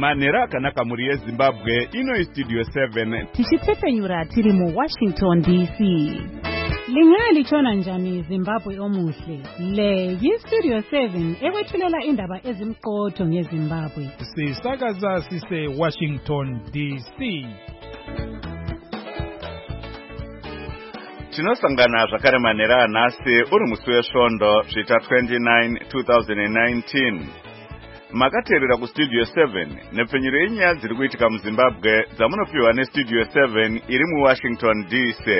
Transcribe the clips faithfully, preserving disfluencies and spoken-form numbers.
Manera akanaka muri yeZimbabwe ino studio seven. Tichitepfenyura tiri mu Washington D C. Lingali chona njani Zimbabwe omuhle. Le yi Studio seven ekwethulela indaba ezimqotho ngeZimbabwe. Sisakaza sise Washington D C. Tinosangana zvakare manera anhasi uri musi wesvondo zvita twenty-nine two thousand nineteen. Makateerera ku Studio seven nepfenyuro yenyaya dziri kuitika muZimbabwe dzamunopiwa neStudio seven iri mu Washington D C.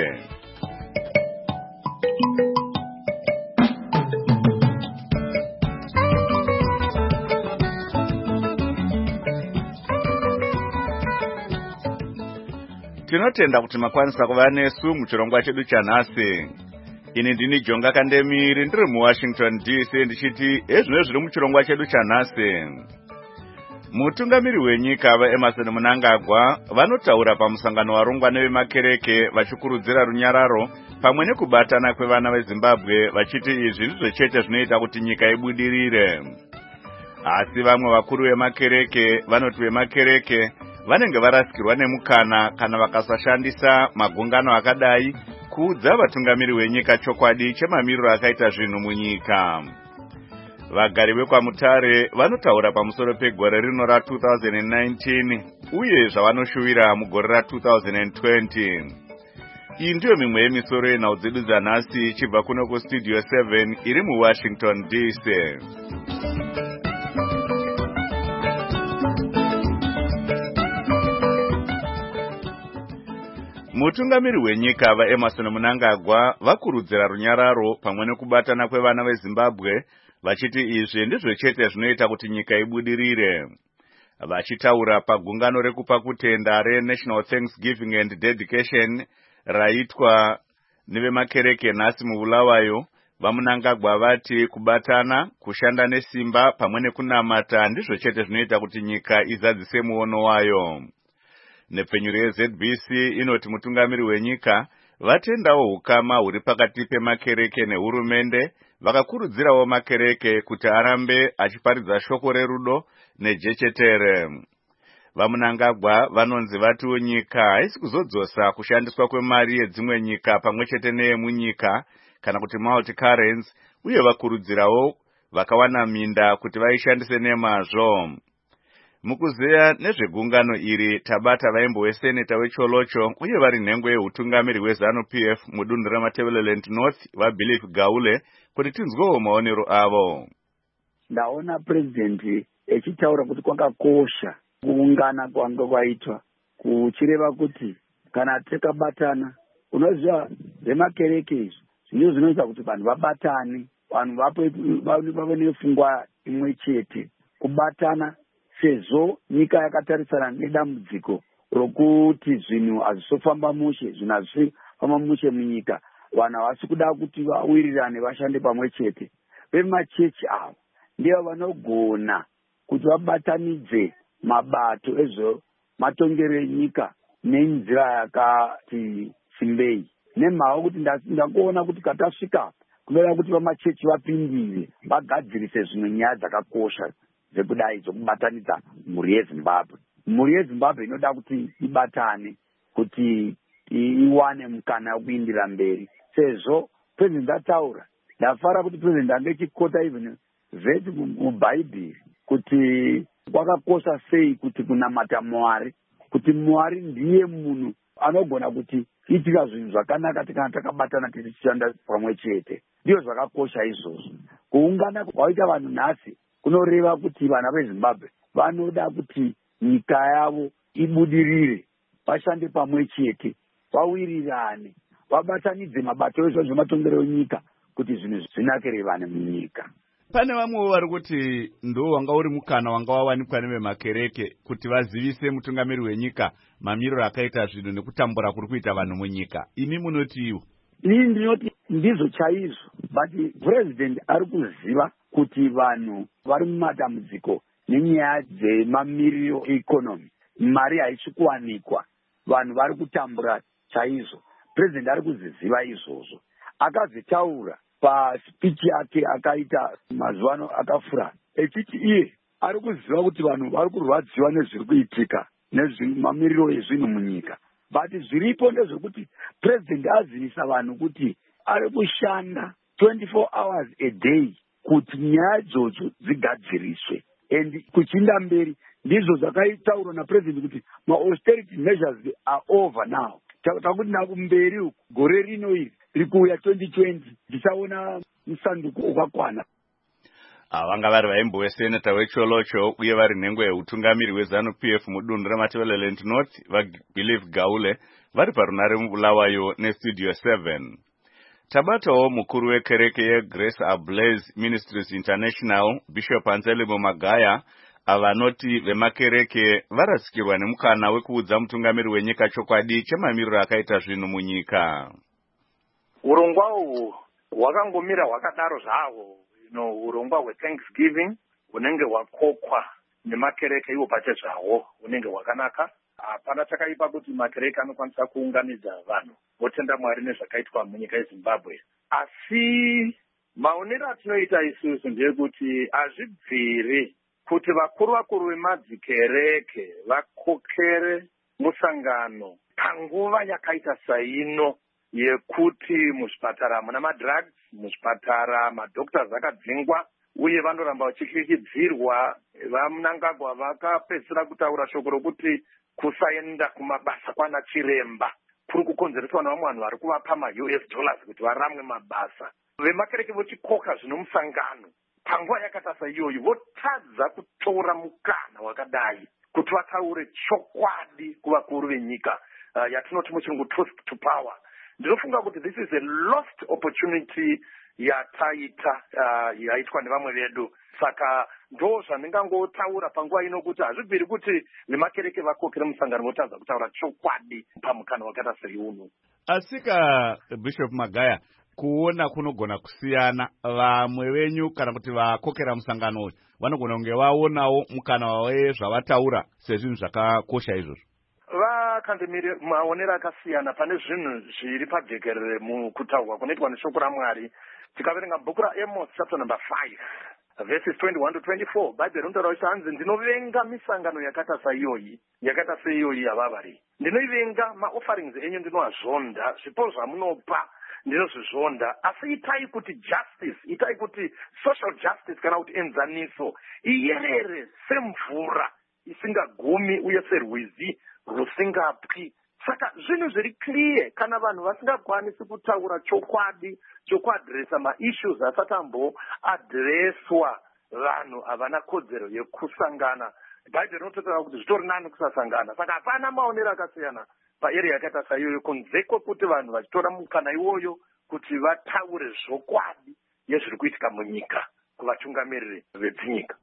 Tinotenda kuti makwanisa kuva nesu muchirongwa chedu chanhasi. Ini ndini Jonga Kandemiri ndiri mu Washington D C ndichiti ezvino zviri muchirongwa chedu chanhasi. Mutungamiri wenyika vaEmmerson Mnangagwa vanotaura pamusangano warongwa nevemakereke vachikurudzira runyararo pamwe nekubatana kwevana veZimbabwe vachiti izvi ndizvo chete zvinoita kuti nyika ibudirire. Asi vamwe vakuru vemakereke vanoti vemakereke vanenge varasikirwa nemukana kana vakasashandisa magungano akadai kuudza vatungamiri wenyika chokwadi chemamiriro akaita zvinhu munyika. Vagari vekwaMutare vanotaura pamusoro pegore rino ra two thousand nineteen uye zvavanoshuvira mugore ra two thousand twenty. Iyi ndiyo mimwe yemisoro yenhau dzedu dzanhasi ichibva kuno kuStudio seven iri mu Washington D C. Mutungamiri wenyika vaEmmerson Mnangagwa vakurudzira runyararo pamwe nekubatana kwevana veZimbabwe vachiti izvi ndizvo chete zvinoita kuti nyika ibudirire. Vachitaura pagungano rekupa kutenda reNational Thanksgiving and Dedication raitwa nevemakereke nhasi muBulawayo, vaMnangagwa vati kubatana, kushanda nesimba pamwe nekunamata ndizvo chete zvinoita kuti nyika izadzise muono wayo. Nepfenyuro yeZ B C inoti mutungamiri wenyika vatendawo ukama huri pakati pemakereke nehurumende, vakakurudzirawo makereke kuti arambe achiparidza shoko rerudo nejechetere. VaMnangagwa vanonzi vatiwo nyika haisi kuzodzosa kushandiswa kwemari yedzimwe nyika pamwe chete neyemunyika kana kuti multi-currency, uye vakurudzirawo vakawana minda kuti vaishandise nemazvo. Mukuzeya nezvegungano iri tabata vaimbo weseneta weCholocho uye vari nhengo yehutungamiri hweZanu P F mudunhu reMatabeleland North vaBelief Gaule kuti tinzwewo maonero avo. Ndaona president echitaura kuti kwakakosha kuungana kwanga kwaitwa kuchireva kuti kana takabatana, unoziva zvemakereke izvi zvino zvinoita kuti vanhu vabatane, vanhu vape nepfungwa imwe chete, kubatana sezvo nyika yakatarisana nedambudziko rokuti zvinhu hazvisofamba mushe, zvinhu hazvifamba mushe munyika, vanhu havasi kuda kuti vawirirane vashande pamwe chete. Vemachechi avo ndivo vanogona kuti vabatanidze mabato ezvo matongero enyika nenzira yakati simbei. Nemhaka kuti ndakuona kuti katasvika kunoda kuti vamachechi vapindire vagadzirise zvimwe nyaya dzakakosha dzekudai dzokubatanidza mhuri yeZimbabwe. Mhuri yeZimbabwe inoda kuti ibatane kuti iwane mukana wekuindira mberi. Sezvo president ataura, ndafara kuti president angechikota even vhesi mubhaibheri kuti kwakakosha sei kuti kunamata Mwari, kuti Mwari ndiye munhu anogona kuti itika zvinhu zvakanaka kana takabatana tichishanda pamwe chete. Ndiyo zvakakosha izvozvo. Kuungana kwaita vanhu nhasi kunoreva kuti vana veZimbabwe vanoda kuti nyika yavo ibudirire, vashande pamwe chete, vawirirane, vabatanidze mabato ezvo zvematongero enyika kuti zvinhu zvinakire vanhu munyika. Pane vamwewo vari kuti ndo wanga uri mukana wanga wawanikwa nevemakereke kuti vazivise mutungamiri wenyika mamiriro akaita zvinhu nekutambura kuri kuita vanhu munyika. Imi munotiwo? Ini ndinoti ndizvo chaizvo, but president ari kuziva kuti vanhu vari mumatambudziko nenyaya dzemamiriro economy, mari haisi kuwanikwa, vanhu vari kutambura chaizvo. President ari kuzviziva izvozvo. Akazvitaura paspeech yake akaita mazuva ano akafura echiti iye ari kuziva kuti vanhu vari kurwadziwa nezviri kuitika nezvemamiriro ezvinhu munyika, but zviripo ndezvekuti president azivisa vanhu kuti ari kushanda twenty-four hours a day kuti nyaya idzodzo dzigadziriswe, and kuchinda mberi ndizvo zvakaitaurwa napresident kuti ma-austerity measures are over now. Takuti nakumberi uku gore rino iri rikuuya twenty twenty tichaona musanduko wakakwana. Vanga vari vaimbo weseneta wecholocho uye vari nhengo yeutungamiri wezanu P F mudunhu reMatabeleland North vaBelieve Gaule vari parunare mubulawayo nestudio seven. Tabatawo mukuru wekereke yeGrace Ablaze Ministries International Bishop Anselmo Magaya avanoti vemakereke varasikirwa nemukana wekuudza mutungamiri wenyika chokwadi chemamiriro akaita zvinhu munyika. Urongwa uhu hwakangomira hwakadaro zvavo, no urongwa hweThanksgiving hunenge hwakokwa nemakereke iwo pachezvawo hunenge hwakanaka. Hapana chakaipa kuti makereke anokwanisa kuunganidza vanhu votenda Mwari nezvakaitwa munyika yeZimbabwe. Asi maonero atinoita isusu ndeyekuti hazvibviri kuti vakuru vakuru vemadzikereke vakokere musangano panguva yakaita saino yekuti muzvipatara muna madrugs, muzvipatara madoctors akadzingwa uye vanoramba vachikikidzirwa. VaMnangagwa vakapedzisira kutaura shoko rokuti kusaenda kumabasa kwana chiremba kuri kukonzereswa nevamwe vanhu vari kuvapa ma-U S dollars kuti varamwe mabasa. Vemakereke vochikoka zvino musangano panguva yakata saiyoyi votadza kutora mukana wakadai kuti vataure chokwadi kuvakuru venyika uh, yatinoti muchirungu truth to power. Ndinofunga kuti this is a lost opportunity yataita uh, yaitwa nevamwe vedu. Saka ndo zvandingangotaura panguva ino kuti hazvibviri kuti vemakereke vakokere musangano votadza kutaura chokwadi pamukana wakata seiuno. Asika Bishop Magaya, kuona kunogona kusiyana. Vamwe venyu kana kuti vakokera musangano uyu vanogona kunge vaonawo mukana wezvavataura sezvinhu zvakakosha izvozvo. Vakandimire maonero akasiyana pane zvinhu zviri pajekerere mukutaurwa kunoitwa neshoko raMwari. Tikaverenga bhuku raAmos chapter number five verses twenty-one to twenty-four, Bible rintaura kuti hanzi ndinovenga misangano yakata saiyoyi yakata seiyoyi yavavari. Ndinoivenga maofferings enyu ndinoazvonda, zvipo zvamunopa ndinozvizvonda, asi itai kuti justice, itai kuti social justice kana kuti enzaniso iyerere semvura isingagumi uye serwizi rusingapwi. Saka zvinhu zviri clear kana vanhu vasingakwanisi kutaura chokwadi chokuadresa ma-issues asati amboadreswa, vanhu havana kodzero yekusangana. Bhaibheri rinototaura kuti zvitori nani kusasangana. Saka hapana maonero akasiyana paarea yakaita saiyoyo kunze kwekuti vanhu vachitora mukana iwoyo kuti vataure zvokwadi yezviri kuitika munyika kuvatungamiriri vedzinyika.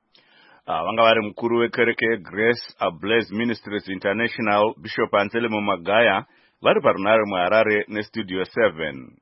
Ah, vanga vari mukuru wekereke yeGrace Ablaze Ministries International Bishop Anselmo Magaya vari parunare muHarare nestudio seven.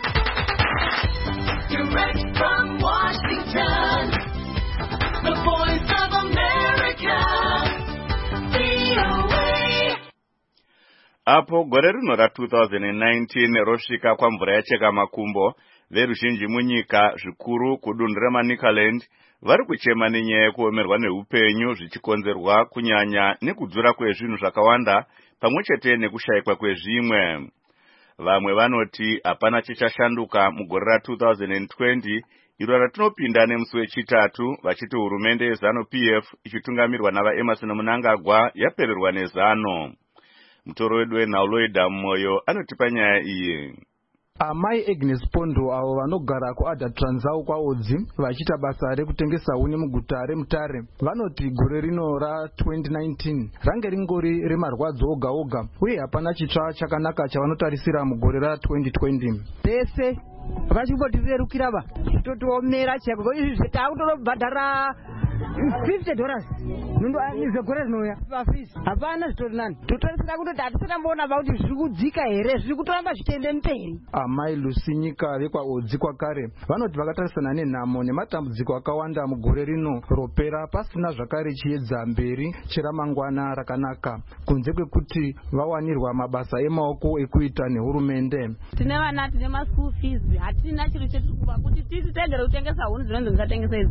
Direct from Washington, the voice of America, V O A. Apo gore rino ra two thousand nineteen rosvika kwamvura yacheka makumbo, veruzhinji munyika zvikuru kudunhu reManicaland vari kuchema nenyaya yekuomerwa neupenyu zvichikonzerwa kunyanya nekudzura kwezvinhu zvakawanda pamwechete nekushayikwa kwezvimwe. Vamwe vanoti hapana chichashanduka mugore ra two thousand twenty iro ratinopinda nemusi wechitatu, vachiti hurumende yeZanu P F ichitungamirwa navaEmmerson Mnangagwa yapererwa nezano. Mutoro wedu weNauloida Moyo anotipa nyaya iyi. Amai Agnes Pondo avo vanogara kuAdha Transau kwaodzi vachiita basa rekutengesa huni muguta reMutare vanoti gore rino ra twenty nineteen range ringori remarwadzo oga oga uye hapana chitsva chakanaka chavanotarisira mugore ra twenty twenty. Pese vakachimbotirerukira va totoomera chako izvi zvitakutorobhadhara fifty dollars nundo izegore rinouya pafisi hapana zvitori nani totarisira kutoti hatisatamboona va kuti zviri kudzika here zviri kutoramba zvichiende mberi. Amai Lusinyika vekwaodzi kwakare vanoti vakatarisana nenhamo nematambudziko akawanda mugore rino ropera pasina zvakare chiedza mberi cheramangwana rakanaka kunze kwekuti vawanirwa mabasa emaoko ekuita nehurumende. Tine vana tine maschool fees, hatina chiro chetiri kuva kuti titi tendere kutengesa huni dzinonzi ngatengesa idzi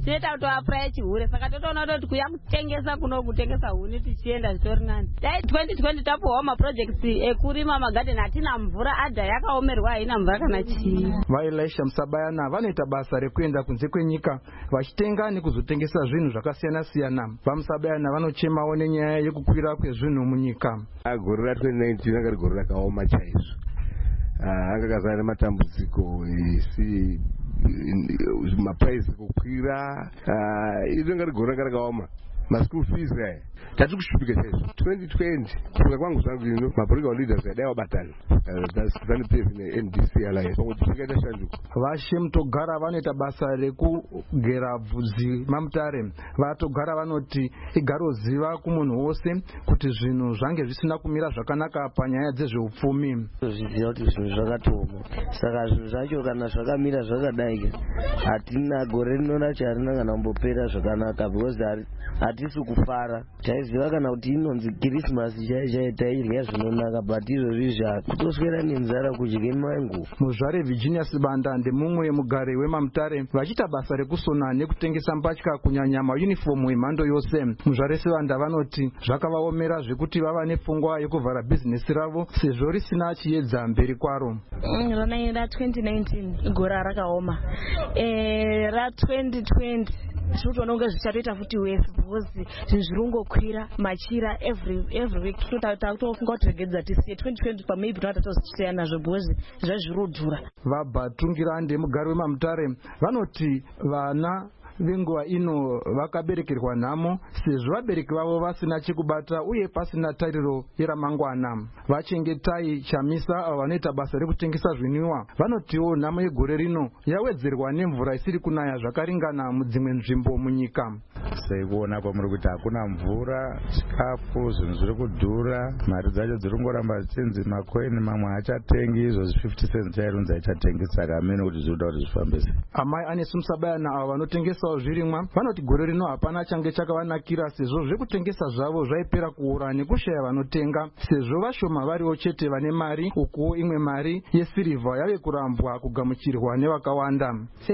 tinoita kutoapuraya chihure saka totoona kuti kuya kutengesa kuno kutengesa huni tichienda zvitori nani. Dai twenty twenty tapuwawo maprojects ekurima magadheni hatina mvura adha yakaomerwa haina mvura kana chii. vaElisha Musabayana vanoita basa rekuenda kunze kwenyika vachitenga nekuzotengesa zvinhu zvakasiyana siyana. vaMusabayana vanochemawo nenyaya yekukwira kwezvinhu munyika. gore ra twenty nineteen anga rigore rakaoma chaizvo. anga kazara nematambudziko esi maprice kukwira. izvo anga rigore ranga rakaoma. maschool fees aya tati kushupika chaizvo. twenty twenty kufunga kwangu zvangu ino mapolitical leaders adai wabatana ZANU P F ne-N D C alliance pamwe tifikaita shanduko. vashe Mutogara vanoita basa rekugera bvudzi maMutare. vaTogara vanoti igaroziva kumunhu wose kuti zvinhu zvange zvisina kumira zvakanaka panyaya dzezveupfumi. zviziva kuti zvinhu zvakatoma saka zvinhu zvacho kana zvakamira zvakadai hatina gore rino racho harina kana kumbopera zvakanaka because hatisi kufara. taiziva kana kuti inonzi kirismasi chai chai tairya zvinonaka but izvozvi zvakutoswera nenzara kudye mangu. muzvare Virginia Sibanda ndemumwe mugare weMaMutare vachiita basa rekusona nekutengesa mbatya kunyanya maunifomu emhando yose. muzvare Sibanda vanoti zvakavaomera zvekuti vava nepfungwa yekuvhara bhizinesi ravo sezvo risina chiedza mberi kwaro. ra twenty nineteen igora rakaoma. ra twenty twenty zvinotoona kunge zvichatoita futi wese because zvinhu zviri kungokwira machira every every week totofunga kuti regedza tisiye twenty twenty pamaybe tinota tozvichiteya nazvo because zvazviri kudhura. vabhatungirande mugari weMaMutare vanoti vana venguva ino vakaberekerwa nhamo sezvo vabereki vavo vasina chekubata uye pasina tariro yeramangwana. vachengetai Chamisa avo vanoita basa rekutengesa zvinwiwa vanotiwo nhamo yegore rino yawedzerwa nemvura isiri kunaya zvakaringana mudzimwe nzvimbo munyika. sekuona kwamuri kuti hakuna mvura, chikafu, zvinhu zviri kudhura, mari dzacho dziri kungoramba dzichinzi makoini mamwe hachatengi, izvozvi fifty cents chairunzi haichatengi, saka hamene kuti zviri kuda kuti zvifambese. amai Anesu Musabayana avo vanotengesawo zvirimwa vanoti gore rino hapana change chakavanakira sezvo zvekutengesa zvavo zvaipera kuora nekushaya vanotenga sezvo vashoma variwo chete vane mari ukuwo imwe mari yesirivha yave kurambwa kugamuchirwa nevakawanda.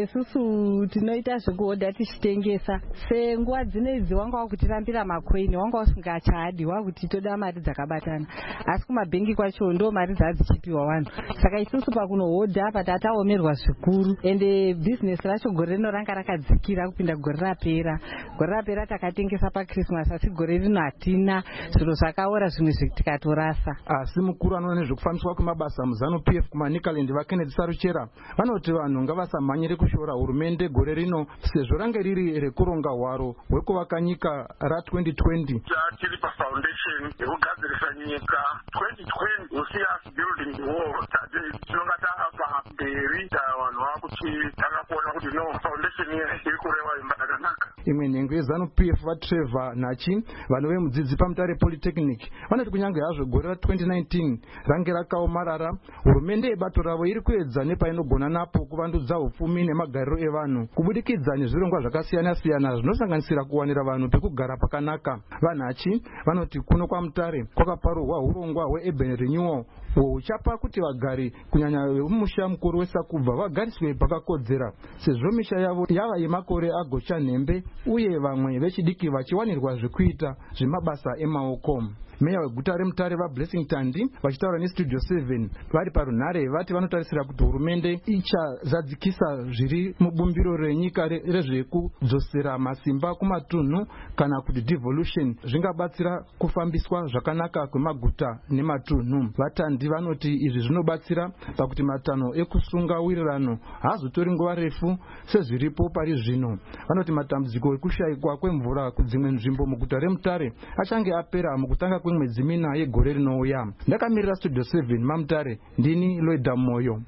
sesusu tinoita zvekuhodha tichitengesa senguva dzinedzi wanga wakutirambira makoini wanga usingachadi wakuti toda mari dzakabatana asi kumabhengi kwacho ndo mari dzadzichipiwa vanhu saka isusu pakunohodha apa tataomerwa zvikuru ende bhizinesi racho gore rino ranga rakadzikira kupinda gore rapera. gore rapera takatengesa pakrismas asi gore rino hatina zviro zvakaora zvimwe zvitikatorasa. asi mukuru anoona nezvekufambiswa kwemabasa muZANU P F kumanikaland vaKennedy Saruchera vanoti vanhu ngavasamhanyire kushora hurumende gore rino sezvo range riri rekuronga hwaro hwekuvaka nyika ra twenty twenty. tiri pafoundation yekugadzirisa nyika twenty twenty you see us building the wall tinonga taapa mberi vanhu vakuti takakuona kuti no foundation iri kureva imba yakanaka. imwe nhengo yeZANU P F vaTrevor Nachi vanove mudzidzi paMutare Polytechnic vanoti kunyange hazvo gore ra twenty nineteen range rakaomarara hurumende yebato ravo iri kuedza nepainogona napo kuvandudza upfumi nemagariro evanhu kubudikidza nezvirongwa zvakasiyana siyana zvinosanganisira kuwanira vanhu pekugara pakanaka. vaNachi vanoti kuno kwaMutare kwakaparurwa urongwa hweurban renewal huchapa kuti vagari kunyanya vemusha mukuru weSakubva vagariswe pakakodzera sezvo misha yavo yava yemakore agocha nhembe uye vamwe vechidiki vachiwanirwa zvekuita zvemabasa emaoko. meya weguta reMutare vaBlessing Tandi vachitaura neStudio seven vari parunhare vati vanotarisira kuti hurumende ichazadzikisa zviri mubumbiro renyika rezvekudzosera masimba kumatunhu kana kuti devolution zvingabatsira kufambiswa zvakanaka kwemaguta nematunhu. vatandi vanoti izvi zvinobatsira pakuti matanho ekusunga wirirano haazotori nguva refu sezviripo pari zvino. vanoti matambudziko ekushayikwa kwemvura kudzimwe nzvimbo muguta reMutare achange apera mukutanga mwedzi mina yegore rinouya. ndakamirira Studio seven maMutare ndini Loida Moyo.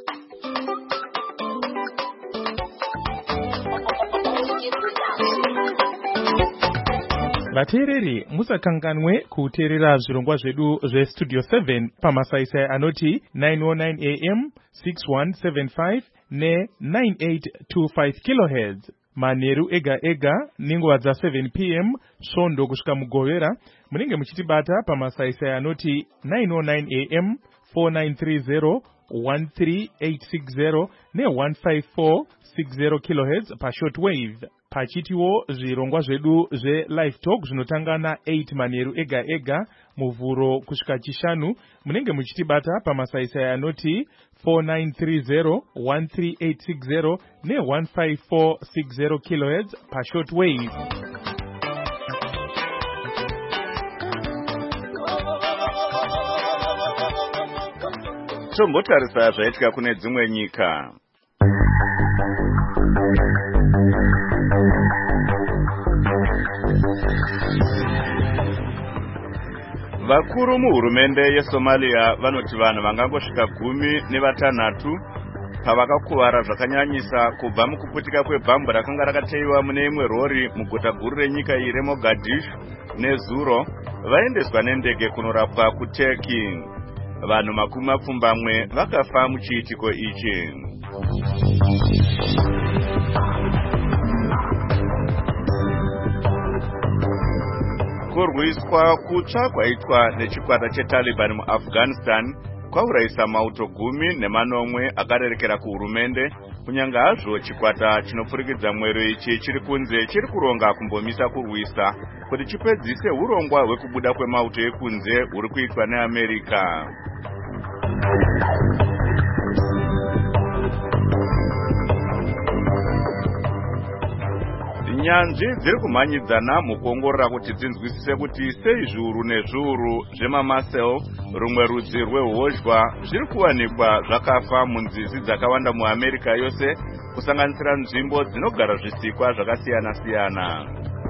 vateereri musakanganwe kuteerera zvirongwa zvedu zveStudio seven pamasaisai anoti nine oh nine a m six one seven five ne nine eight two five kilohertz manheru ega ega nenguva dza seven p m svondo kusvika mugovera. munenge muchitibata pamasaisai anoti nine oh nine a m four nine three zero one three eight six zero ne one five four six zero kilohertz pashortwave. pachitiwo zvirongwa zvedu zve-live talk zvinotanga na-eight manheru ega ega muvhuro kusvika chishanu. Munenge muchitibata pamasaisai anoti four nine three zero one three eight six zero ne one five four six zero kilohertz pashort wave. Tombotarisa zvaitika kune dzimwe nyika. Vakuru muhurumende yeSomalia vanoti vanhu vangangosvika gumi nevatanhatu pavakakuvara zvakanyanyisa kubva mukuputika kwebhambu rakanga rakateiwa mune imwe rori muguta guru renyika iyi reMogadishu nezuro vaendeswa nendege kunorapwa kuTurkey. Vanhu makumi mapfumbamwe vakafa muchiitiko ichi. Kurwiswa kutsva kwaitwa nechikwata cheTaliban muAfghanistan kwaurayisa mauto gumi nemanomwe akarerekera kuhurumende, kunyanga hazvo chikwata chinopfurikidza mwero ichi chiri kunze chiri kuronga kumbomisa kurwisa kuti chipedzise urongwa hwekubuda kwemauto ekunze huri kuitwa neAmerika. Nyanzvi dziri kumhanyidzana mukuongorora kuti dzinzwisise kuti sei zviuru nezviuru zvemamasel, rumwe rudzi rwehozhwa, zviri kuwanikwa zvakafa munzizi dzakawanda muAmerika yose, kusanganisira nzvimbo dzinogara zvisikwa zvakasiyana siyana.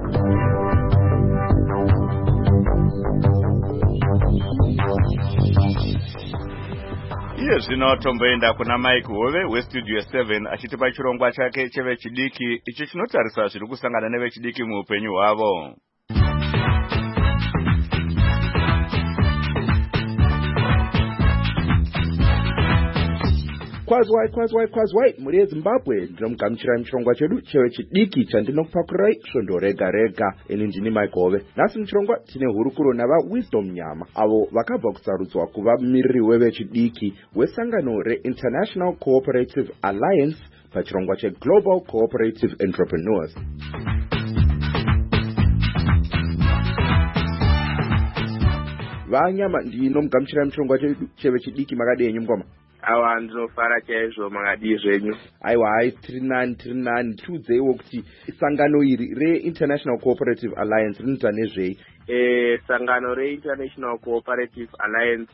Iye zvino tomboenda kuna Mike Hove weStudio seven achitipa chirongwa chake chevechidiki ichi chinotarisa zviri kusangana nevechidiki muupenyu hwavo. Kwazwai kwazwai kwazwai muri yeZimbabwe ndinomugamuchira muchirongwa chedu chevechidiki chandinokupakurai svondo rega rega. Ini ndini Mike Hove. Nhasi muchirongwa tine hurukuro navaWisdom Nyama avo vakabva kusarudzwa kuva mumiriri wevechidiki wesangano reInternational Cooperative Alliance pachirongwa cheGlobal Cooperative Entrepreneurs. Vanyama ndinomugamuchira muchirongwa chedu chevechidiki makadenyu ngoma. Awa ndinofara chaizvo makadii zvenyu. Aiwa hai tiri nani tiri nani tiudzeiwo kuti sangano iri reInternational Cooperative Alliance rinoita nezvei? E, sangano reInternational Cooperative Alliance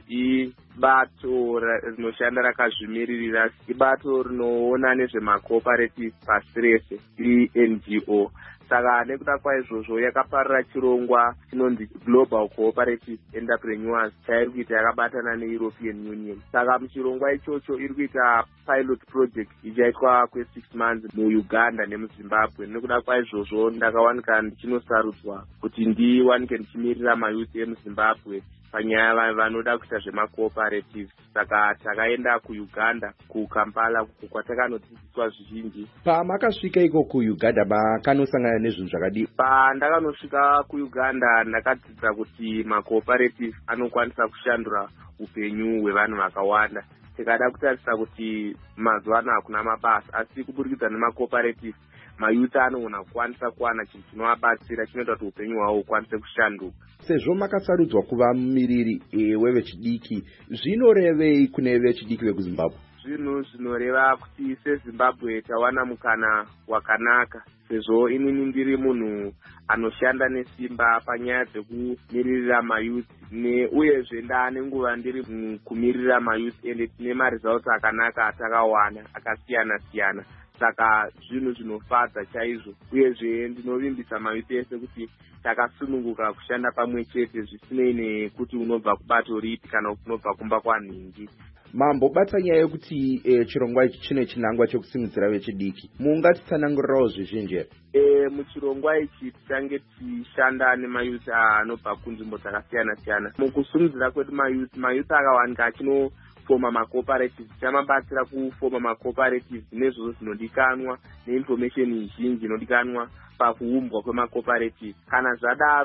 ibato rinoshanda rakazvimiririra, ibato rinoona nezvemacooperative pasi rese, i-N G O. Saka nekuda kwaizvozvo yakaparira chirongwa chinonzi Global Cooperative Entrepreneurs chairi kuita yakabatana neEuropean Union. Saka muchirongwa ichocho iri kuita pilot project ichaitwa kwe-six months muUganda nemuZimbabwe. Nekuda kwaizvozvo ndakawanika ndichinosarudzwa kuti ndiwanike ndichimirira mayuth emuZimbabwe panyaya vanoda kuita zvemacooperative. Saka takaenda kuUganda, kuKampala, kwatakanodzidziswa zvizhinji. Pamakasvika iko kuUganda makanosangana nezvinhu zvakadii? Pandakanosvika kuUganda ndakadzidza kuti macooperative anokwanisa kushandura upenyu hwevanhu vakawanda. Tikada kutarisa kuti mazuva ano hakuna mabasa, asi kuburikidza nemacooperative mayuth anogona kukwanisa kuwana chinhu chinovabatsira chinoita kuti upenyu hwavo hukwanise kushanduka. Sezvo makasarudzwa kuva mumiriri e, wevechidiki, zvinorevei kune vechidiki vekuZimbabwe? Zvinhu zvinoreva kuti seZimbabwe tawana mukana wakanaka, sezvo inini ndiri munhu anoshanda nesimba panyaya dzekumiririra mayuth, uyezve ndaane nguva ndiri kumiririra mayuth ende tine maresults akanaka atakawana akasiyana siyana. Saka zvinhu zvinofadza chaizvo, uyezve ndinovimbisa mayuth ese kuti takasununguka kushanda pamwe chete zvisinei nekuti unobva kubato ripi kana unobva kumba kwanhingi. Mambobata nyaya yekuti e, chirongwa ichi chine chinangwa chekusimudzira vechidiki, mungatitsanangurirawo zvizhinji here? E, muchirongwa ichi tichange tichishanda nemayuth anobva kunzvimbo dzakasiyana siyana. Mukusimudzira kwedu mayuth, mayuth akawanika achino foma macooperative, chamabatsira kufoma macooperative nezvozvo zvinodikanwa neinformation zhinji inodikanwa pakuumbwa kwemacooperative. Kana zvadaro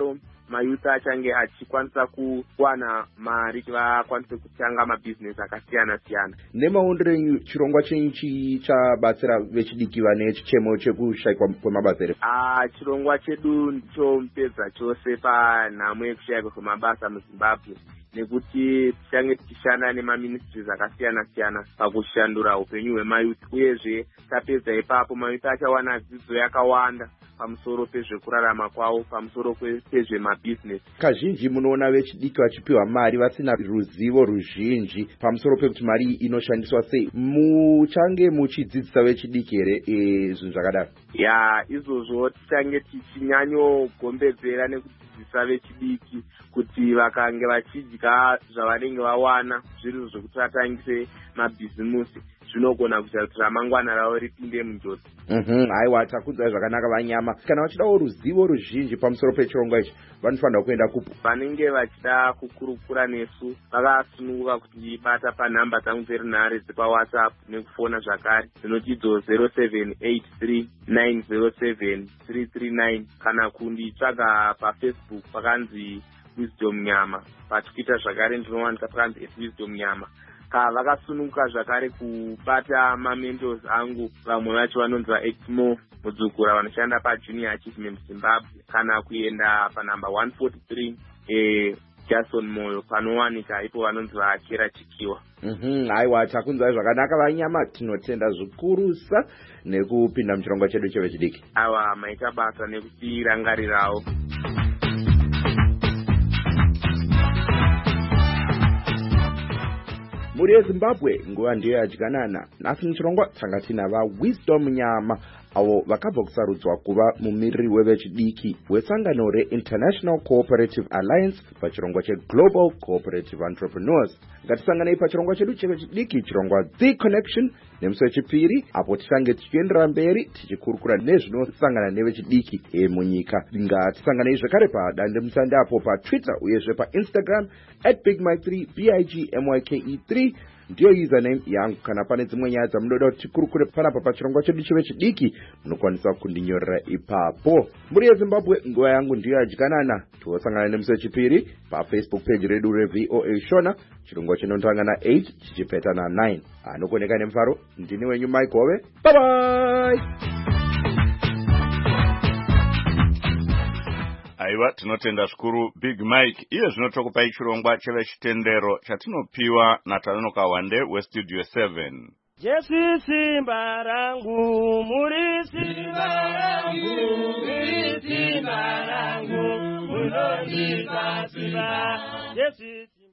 mayuth achange achikwanisa kuwana mari kuti vakwanise kutanga mabhizinesi akasiyana siyana. Nemaondero enyu chirongwa chenyu chichabatsira vechidiki vane chichemo chekushayikwa kwemabasa here? Ah, chirongwa chedu ndicho mupedza chose panhamo yekushayikwa kwemabasa muZimbabwe, nekuti tichange tichishanda nemaministries akasiyana siyana pakushandura upenyu hwemayuth, uyezve tapedza ipapo mayuth achawana dzidzo yakawanda pamusoro pezvekurarama kwavo, pamusoro pezvemabhizinesi. Kazhinji munoona vechidiki vachipiwa mari vasina ruzivo ruzhinji pamusoro pekuti mari inoshandiswa sei. Muchange muchidzidzisa vechidiki here zvinhu zvakadaro? Ya, izvozvo tichange tichinyanyogombedzera nekudzidzisa vechidiki kuti vakange vachidya zvavanenge vawana zviri zvokuti vatangise mabhizimusi, zvinogona kuita kuti ramangwana ravo ripinde munjodzi. Mhm, haiwa, takudzai zvakanaka Vanyama. Kana vachidawo ruzivo ruzhinji pamusoro pechirongwa ichi vanofanira kuenda kupo? Vanenge vachida kukurukura nesu vakasununguka kutibata panhamba dzangu dzerinhare dzepawhatsapp nekufona zvakare dzinotidzo zero seven eight three nine zero seven three three nine, kana kunditsvaga pafacebook pakanzi Wisdom Nyama, patwitter zvakare ndinowanika pakanzi Wisdom Nyama. Ka vakasununguka zvakare kubata mamentos angu, vamwe vacho vanonzi Exmo Mudzukura vanoshanda paJunior Achievement Zimbabwe, kana kuenda panhamba one forty-three eh Jason Moyo panowanika ipo vanonzi vaKera Chikiwa. Mhm, haiwa, takunzwai zvakanaka Vanyama, tinotenda zvikurusa nekupinda muchirongwa chedu chevechidiki. Awa, maita basa nekutirangarirawo. Muri yeZimbabwe nguva ndiyo yadyanana. Nhasi muchirongwa tanga tinava Wisdom Nyama avo vakabva kusarudzwa kuva mumiriri wevechidiki wesangano reInternational Cooperative Alliance pachirongwa cheGlobal Cooperative Entrepreneurs. Ngatisanganei pachirongwa chedu chevechidiki, chirongwa The Connection, nemusi wechipiri apo tichange tichiendera mberi tichikurukura nezvinosangana nevechidiki emunyika. Ngatisanganei zvekare padandemutande apo paTwitter uyezve paInstagram at Big Mike three B I G M Y K E three ndiyo username yangu. Kana pane dzimwe nyaya dzamunoda kuti tikurukure panapa pachirongwa chedu chevechidiki munokwanisa kundinyorera ipapo. Muri yeZimbabwe nguva yangu ndiyo yadyanana. Tiosangana nemusi wechipiri paFacebook page redu reV O A Shona, chirongwa chinotanga na eight chichipeta na nine. Anokoneka nemufaro, ndini wenyu Mike Hove. Bye bye. Aiwa, tinotenda zvikuru Big Mike. Iye zvino tokupai chirongwa chevechitendero chatinopiwa naTanonoka Wande weStudio seven. Jesu simba rangu, muri simba rangu, muri simba rangu, munondipa simba. Jesu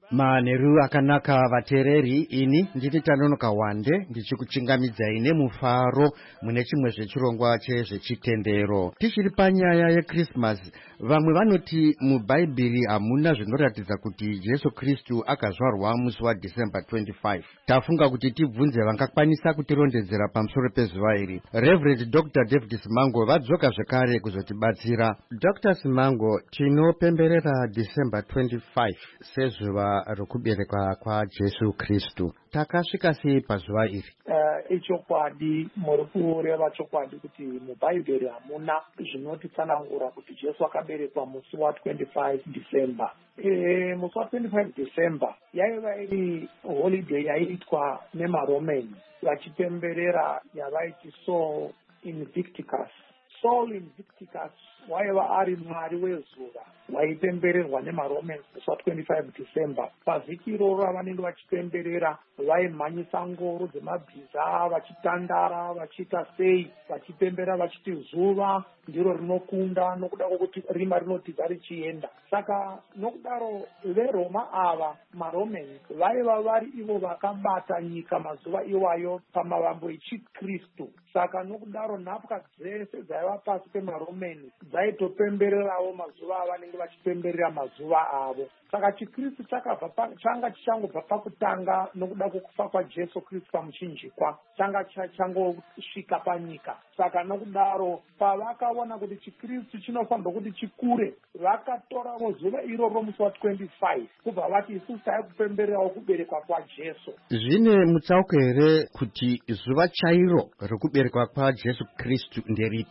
Maneru akanaka vatereri, ini ndini Tanonoka Wande ndichikuchingamidzai nemufaro mune chimwe zvechirongwa chezvechitendero. Tichiri panyaya yeChristmas, vamwe vanoti mubhaibheri hamuna zvinoratidza kuti Jesu Kristu akazvarwa musi waDecember twenty-five. Tafunga kuti tibvunze vangakwanisa kutirondedzera pamusoro pezuva iri. Reverend Doctor David Simango vadzoka zvekare kuzotibatsira. Doctor Simango, tinopemberera December twenty-five sezuva rokuberekwa kwaJesu Kristu. Takasvika sei pazuva iri? Uh, ichokwadi, muri kureva chokwadi kuti mubhaibheri hamuna zvinotitsanangura kuti Jesu akaberekwa musi wa twenty-five December. E, musi wa twenty-five December yaiva iri holiday yaiitwa nemaromans vachipemberera yavaiti Sol Invictus. Sol Invictus waiva ari mwari wezuva waipembererwa nemaromans musi wa twenty-five December. Pavhiki iroro ravanenge vachipemberera vaimhanyisa ngoro dzemabhiza vachitandara vachiita sei vachipembera vachiti zuva ndiro rinokunda nokuda kwokuti rima rinotidza richienda. Saka nokudaro veRoma ava maromans vaiva vari ivo vakabata nyika mazuva iwayo pamavambo echiKristu. Saka nokudaro nhapwa dzese dzaiva pasi pemaromans dzaitopembererawo mazuva avanenge vachipemberera mazuva avo. Saka chiKristu chakabva changa chichangobva pakutanga nokuda kwokufa kwaJesu Kristu pamuchinjikwa, changa changosvika panyika. Saka nokudaro pavakaona kuti chiKristu chinofanirwa kuti chikure, vakatorawo zuva iroro musi wa twenty-five kubva vati isusu tai kupembererawo kuberekwa kwaJesu. Zvine mutsauko here kuti zuva chairo rokuberekwa kwaJesu Kristu nderipi?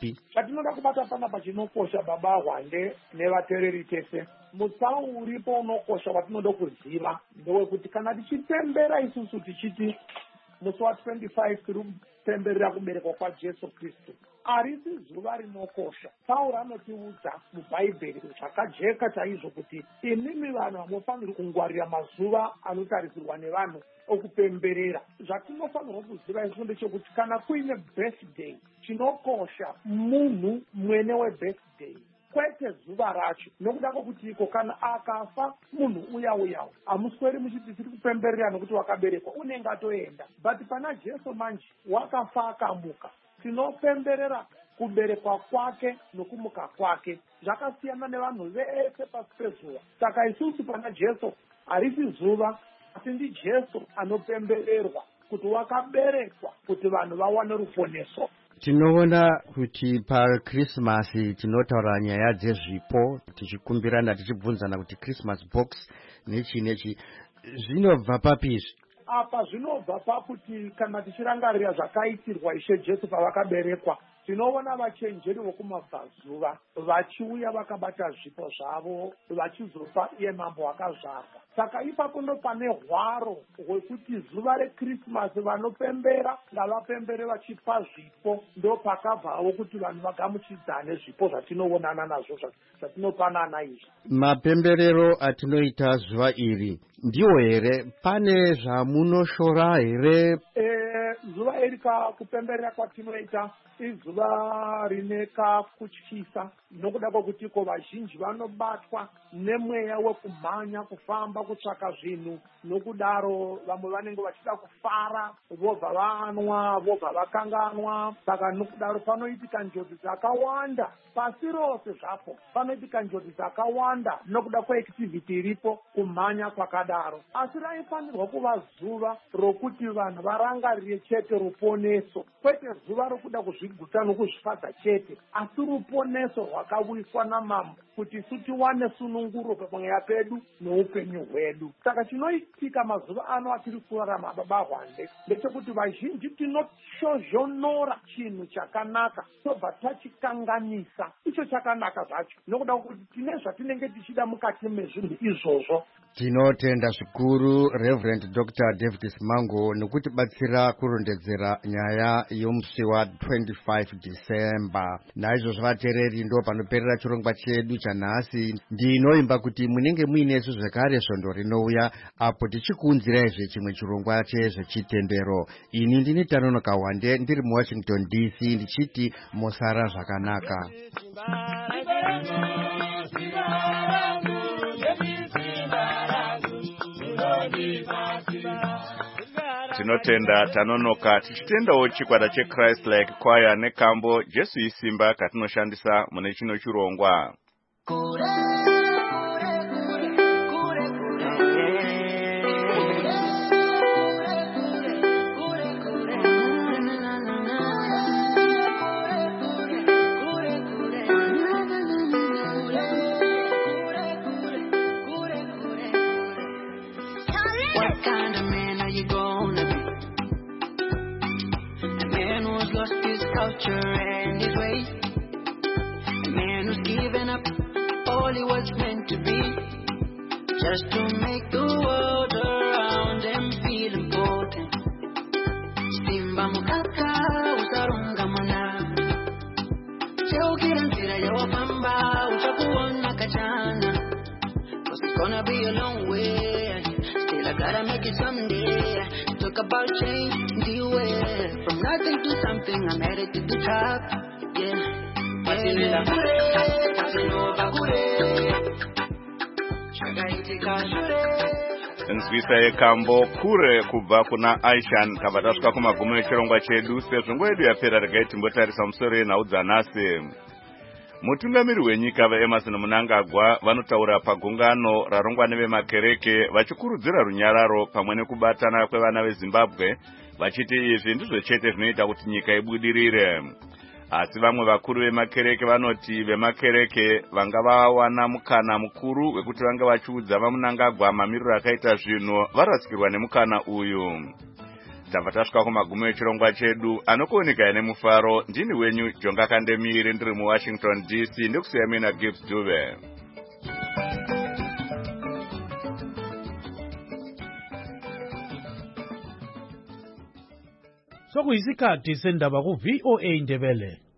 chatinoda kubata panapa chinokosha baba Hwande nevateereri tese. Mutsau uripo unokosha watinoda kuziva ndewekuti kana tichipembera isusu tichiti musi wa twenty-five tiri kupemberera kuberekwa kwaJesu Kristu, harisi zuva rinokosha. Pauro anotiudza mubhaibheri zvakajeka chaizvo kuti imimi vanhu hamufaniri kungwarira mazuva anotarisirwa nevanhu okupemberera. Zvatinofanirwa kuziva isu ndechekuti kana kuine birthday, chinokosha munhu mwene webirthday, kwete zuva racho. Nokuda kwokuti iko kana akafa munhu uya uyawo hamusweri muchiti tiri kupemberera nokuti wakaberekwa, unenge atoenda. But pana Jesu manje wakafa akamuka, tinopemberera kuberekwa kwake nokumuka kwake. Zvakasiyana nevanhu vese pasi pezuva. Saka isusu pana Jesu harisi zuva, asi ndi Jesu anopembererwa kuti wakaberekwa kuti vanhu vawane ruponeso. Tinoona kuti paChristmas tinotaura nyaya dzezvipo, tichikumbirana tichibvunzana kuti Christmas box nechi nechi zvinobva papizvi. Apa zvinobva pakuti kana tichirangarira zvakaitirwa Ishe Jesu pavakaberekwa, tinoona vachenjeri vokumabvazuva vachiuya vakabata zvipo zvavo vachizopa iye mambo akazvarwa. Saka ipapo ndo pane hwaro hwekuti zuva reChristmas vanopembera ngavapembere vachipa zvipo. Ndo pakabvawo kuti vanhu vagamuchidzane zvipo zvatinoonana nazvo zvatinopanana izvi. Mapemberero atinoita zuva iri ndiwo here? Pane zvamunoshora here? Eh, zuva iri kupemberera kwatinoita izuva rine kakutyisa, nokuda kwokuti ko vazhinji vanobatwa nemweya wekumhanya kufamba kutsvaka zvinhu, nokudaro vamwe vanenge vachida kufara vobva vanwa vobva vakanganwa. Saka nokudaro panoitika njodzi dzakawanda pasi rose zvapo, panoitika njodzi dzakawanda nokuda kweactivity iripo kumhanya kwakadaro. Asi raifanirwa kuva zuva rokuti vanhu varangarire chete ruponeso, kwete zuva rokuda kuzviguta nokuzvifadza chete, asi ruponeso rwakauyiswa namambo kuti isu tiwane sununguro pamweya pedu noupenyu hwedu. Saka chinoitika mazuva ano atiri kurarama baba Hwande ndechekuti vazhinji tinoshozhonora chinhu chakanaka tobva tachikanganisa icho chakanaka zvacho, nokuda kwokuti tine zvatinenge tichida mukati mezvinhu izvozvo. Tinotenda zvikuru Reverend Doctor David Simango nokutibatsira kurondedzera nyaya yomusi wa twenty-five December. Naizvozvo vateereri ndo panoperera chirongwa chedu chanhasi. Ndinoimba kuti munenge muinesu zvekare svondo rinouya apo tichikuunziraizve chimwe chirongwa chezvechitendero. Ini ndini Tanonoka Wande ndiri muWashington D C ndichiti mosara zvakanaka. Tinotenda Tanonoka, tichitendawo chikwata cheChrist Like Choir nekambo Jesu Isimba katinoshandisa mune chino chirongwa. And his ways, a man who's given up all he was meant to be, just to make the world around him feel important. Simba mukaka usarunga mana, cheugira nsira ya wapamba uchakuona kachana, cause it's gonna be a long way, still I gotta make it someday. Talk about change, the way from nothing to something, I'm headed to the top, yeah. Matilila kure, matilova kure, shagaitika shure. Nzwisa yekambo kure kubva kuna Aishan kabatasvika kumagumo echirongwa chedu sezvo nguva yedu yapera regai timbotarisa musoro yenhau dzanhasi. Mutungamiri wenyika vaEmerson Mnangagwa vanotaura pagungano rarongwa nevemakereke vachikurudzira runyararo pamwe nekubatana kwevana veZimbabwe vachiti izvi ndizvo chete zvinoita kuti nyika ibudirire. Asi vamwe vakuru vemakereke vanoti vemakereke vanga vawana mukana mukuru wekuti vanga vachiudza vaMnangagwa mamiriro akaita zvinhu varasikirwa nemukana uyu. tabva tasvika kumagumo echirongwa chedu anokuoneka nemufaro. Ndini wenyu Jonga Kandemiri ndiri muWashington D C ndikusiya mina Gibbs Dube. Sokuyisikhathi sendaba ku V O A Ndebele.